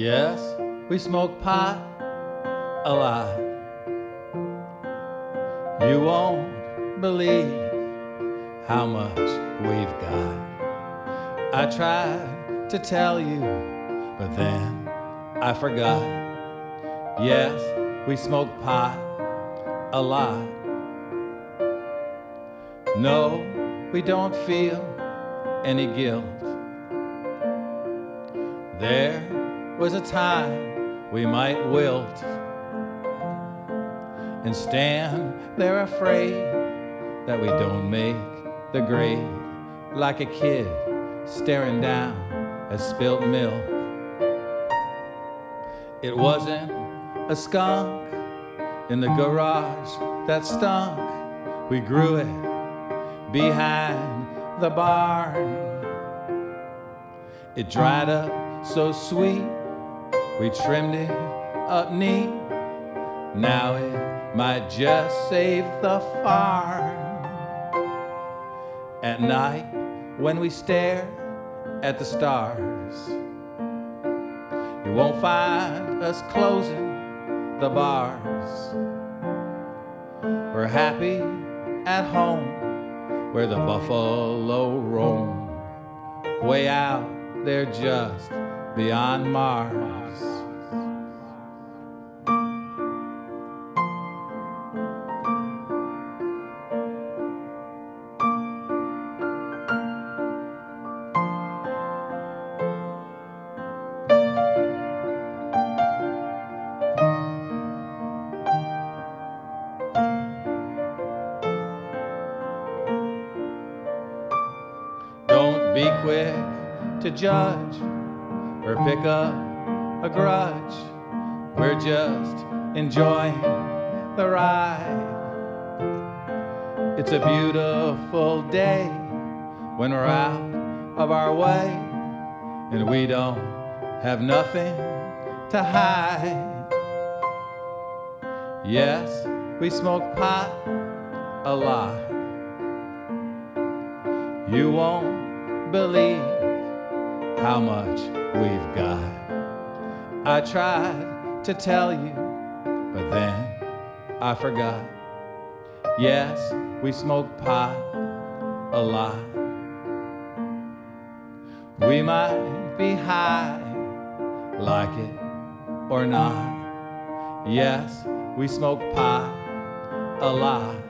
Yes, we smoke pot a lot. You won't believe how much we've got. I tried to tell you, but then I forgot. Yes, we smoke pot a lot. No, we don't feel any guilt. There was a time we might wilt and stand there afraid that we don't make the grade, like a kid staring down at spilt milk. It wasn't a skunk in the garage that stunk. We grew it behind the barn. It dried up so sweet, we trimmed it up neat. Now it might just save the farm. At night, when we stare at the stars, you won't find us closing the bars. We're happy at home where the buffalo roam, way out there just beyond Mars. Don't be quick to judge or pick up a grudge. We're just enjoying the ride. It's a beautiful day when we're out of our way and we don't have nothing to hide. Yes, we smoke pot a lot. You won't believe how much we've got. I tried to tell you, but then I forgot. Yes, we smoke pot a lot. We might be high, like it or not. Yes, we smoke pot a lot.